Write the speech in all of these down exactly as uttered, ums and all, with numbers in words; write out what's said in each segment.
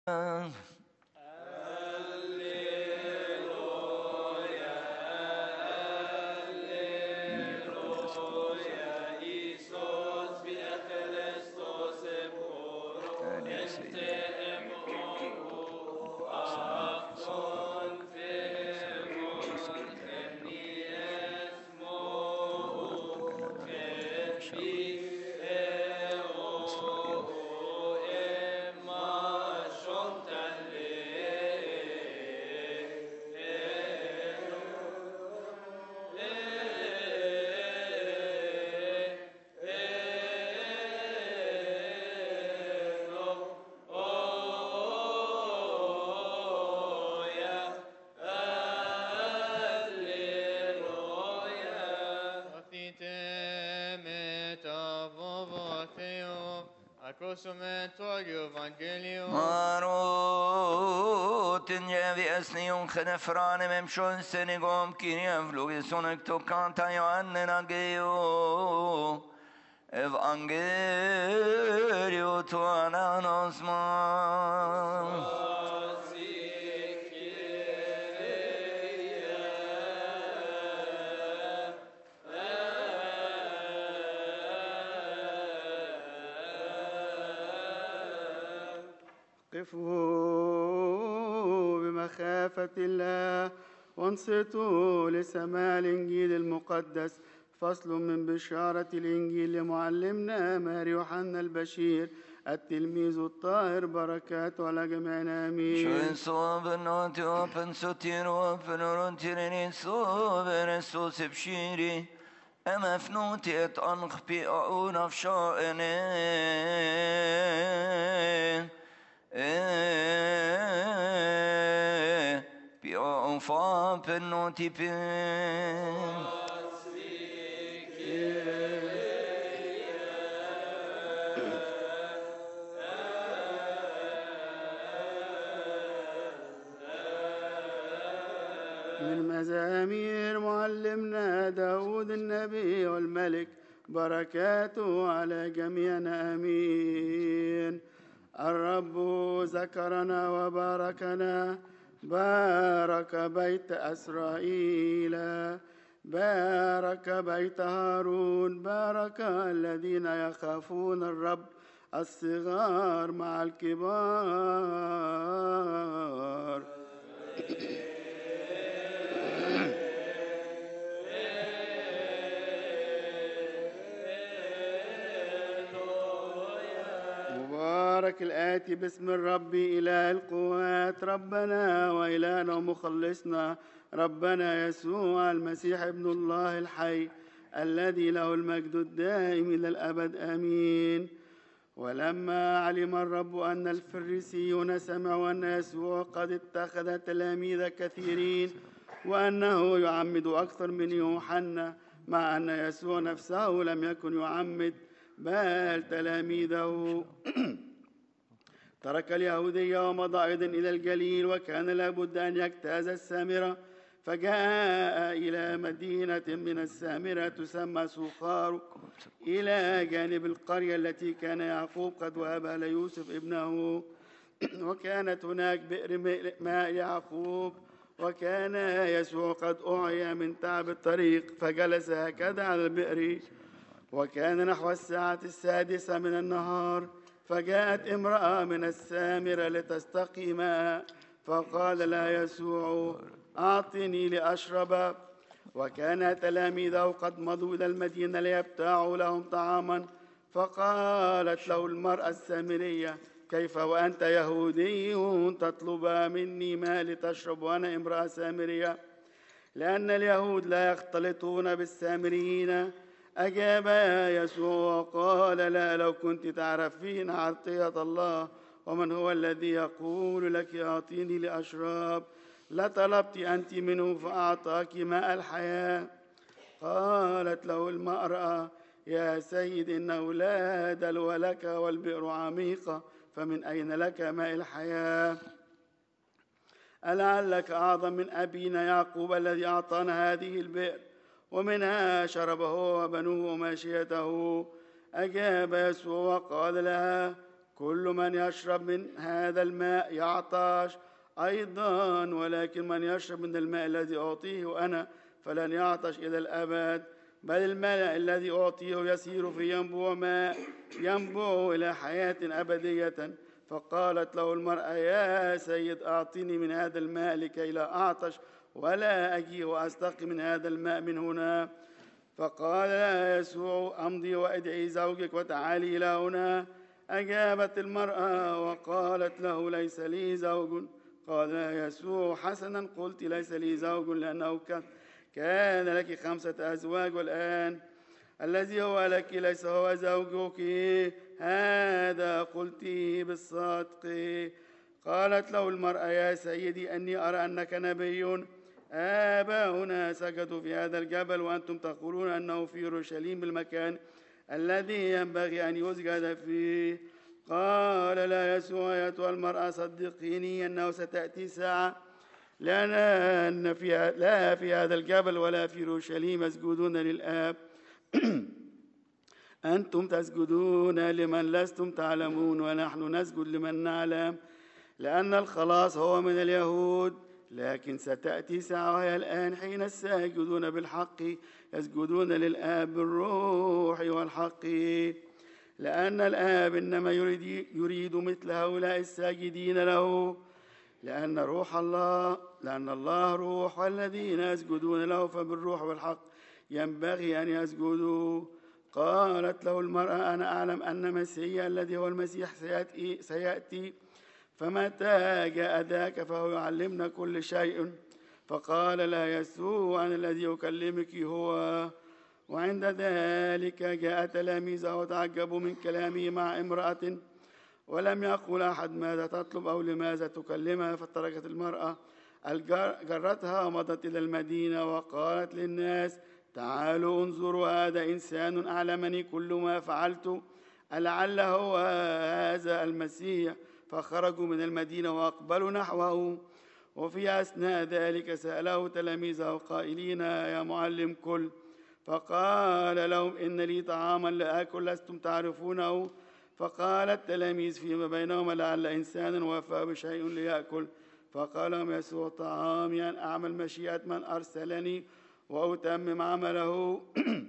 Marotin jevi esnion khenefrane memshon senegom kiniam vlogesonek to kanta yoanne nageo evangelio to ananosma. قفوا بمخافة الله وانصتوا لسماع الإنجيل المقدس. فصل من بشارة الإنجيل لمعلمنا ماري يوحنا البشير التلميذ الطاهر، بركاته على جميعنا آمين. شو صوب نوتي وفن ستير وفن رنتيرين صوب نسوس بشيري أما فنوتي أنخ بي أعون أفشائنين بي أعفا بنوتي بين من مزامير معلمنا داود النبي والملك، بركاته على جميعنا آمين. الرب ذكرنا وباركنا، بارك بيت إسرائيل، بارك بيت هارون، بارك الذين يخافون الرب، الصغار مع الكبار. مبارك الآتي باسم الرب إله القوات، ربنا وإلهنا ومخلصنا ربنا يسوع المسيح ابن الله الحي، الذي له المجد الدائم إلى الأبد آمين. ولما علم الرب أن الفريسيون سمعوا أن يسوع قد اتخذ تلاميذ كثيرين وأنه يعمد أكثر من يوحنا، مع أن يسوع نفسه لم يكن يعمد بل تلاميذه، ترك اليهودية ومضى أيضا إلى الجليل، وكان لابد أن يجتاز السامرة، فجاء إلى مدينة من السامرة تسمى سوخار، إلى جانب القرية التي كان يعقوب قد وهبها ليوسف ابنه، وكانت هناك بئر ماء يعقوب، وكان يسوع قد أعيا من تعب الطريق، فجلس هكذا على البئر، وكان نحو الساعة السادسة من النهار، فجاءت امرأة من السامرة لتستقي ماء، فقال لها يسوع أعطني لأشرب. وكان تلاميذه قد مضوا إلى المدينة ليبتاعوا لهم طعاما، فقالت له المرأة السامرية كيف وأنت يهودي تطلب مني ماء لتشرب وأنا امرأة سامرية؟ لأن اليهود لا يختلطون بالسامريين. أجاب يسوع وقال لا، لو كنت تعرفين عطية الله ومن هو الذي يقول لك أعطيني لأشرب، لطلبت أنت منه فأعطاك ماء الحياة. قالت له المرأة يا سيد إنه لا دلو لك والبئر عميقة، فمن أين لك ماء الحياة؟ ألعلك أعظم من أبينا يعقوب الذي أعطانا هذه البئر ومنها شرب هو وبنوه وماشيته؟ أجاب يسوع وقال لها كل من يشرب من هذا الماء يعطش أيضا، ولكن من يشرب من الماء الذي أعطيه أنا فلن يعطش إلى الأبد، بل الماء الذي أعطيه يسير في ينبوع ماء ينبوع إلى حياة أبدية. فقالت له المرأة: يا سيد، أعطني من هذا الماء لكي لا أعطش ولا أجي وأستقي من هذا الماء من هنا. فقال لها يسوع: أمضي وادعي زوجك وتعالي إلى هنا. أجابت المرأة وقالت له: ليس لي زوج. قال لها يسوع: حسنا قلت، ليس لي زوج، لأنه كان لك خمسة أزواج، والآن الذي هو لك ليس هو زوجك. هذا قلتيه بالصدق. قالت له المرأة: يا سيدي، أني أرى أنك نبي. آباؤنا سجدوا في هذا الجبل وأنتم تقولون أنه في يروشليم بالمكان الذي ينبغي أن يسجد فيه. قال لا يسوع: أيتها المرأة، صدقيني أنه ستأتي ساعة لأن في لا في هذا الجبل ولا في يروشليم يسجدون للآب أنتم تسجدون لمن لستم تعلمون، ونحن نسجد لمن نعلم، لأن الخلاص هو من اليهود. لكن ستأتي ساعة وهي الآن حين الساجدون بالحق يسجدون للآب بالروح والحق، لأن الآب إنما يريد, يريد مثل هؤلاء الساجدين له. لأن روح الله لأن الله روح، والذين يسجدون له فبالروح والحق ينبغي أن يسجدوا. قالت له المرأة: أنا أعلم أن مسيح الذي هو المسيح سيأتي, سيأتي فمتى جاء ذاك فهو يعلمنا كل شيء. فقال لها يسوع: أنا الذي أكلمك هو. وعند ذلك جاء تلاميذه وتعجبوا من كلامه مع امرأة، ولم يقل أحد: ماذا تطلب أو لماذا تكلمها؟ فتركت المرأة جرتها ومضت إلى المدينة وقالت للناس: تعالوا انظروا، هذا إنسان أعلمني كل ما فعلت، ألعل هو هذا المسيح؟ فخرجوا من المدينة وأقبلوا نحوه. وفي أثناء ذلك سأله تلاميذه قائلين: يا معلم كل. فقال لهم: إن لي طعاما لآكل لستم تعرفونه. فقال التلاميذ فيما بينهم: لعل إنسانا وفى بشيء ليأكل. فقال لهم يسوع: طعامي أن أعمل مشيئة من أرسلني وأتمم عمله.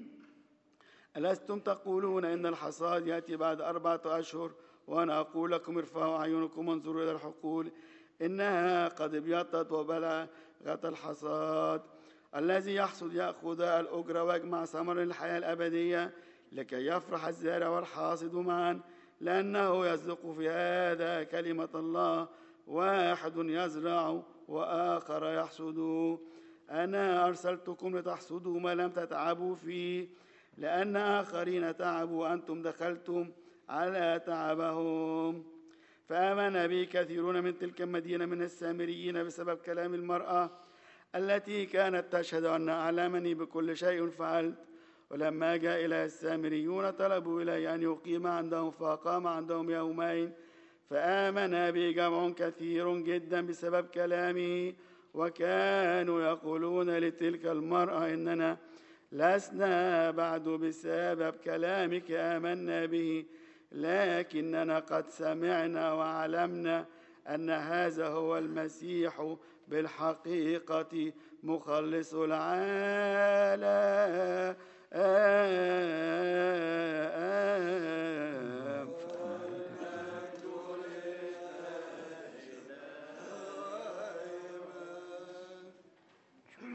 ألستم تقولون إن الحصاد يأتي بعد أربعة أشهر؟ وأنا أقول لكم: ارفعوا أعينكم وانظروا إلى الحقول، إنها قد ابيضت وبلغت الحصاد. الذي يحصد يأخذ الأجر ويجمع ثمر الحياة الأبدية، لكي يفرح الزارع والحاصد معا، لأنه يصدق في هذا كلمة الله: واحد يزرع وآخر يحصد. أنا أرسلتكم لتحصدوا ما لم تتعبوا فيه، لأن آخرين تعبوا وأنتم دخلتم على تعبهم. فآمن بي كثيرون من تلك المدينة من السامريين بسبب كلام المرأة التي كانت تشهد أن أعلمني بكل شيء فعلت. ولما جاء إلى السامريون طلبوا إلي أن يقيم عندهم، فأقام عندهم يومين. فآمن بي جمع كثير جدا بسبب كلامه، وكانوا يقولون لتلك المرأة: إننا لسنا بعد بسبب كلامك آمنا به، لكننا قد سمعنا وعلمنا أن هذا هو المسيح بالحقيقة مخلص العالم.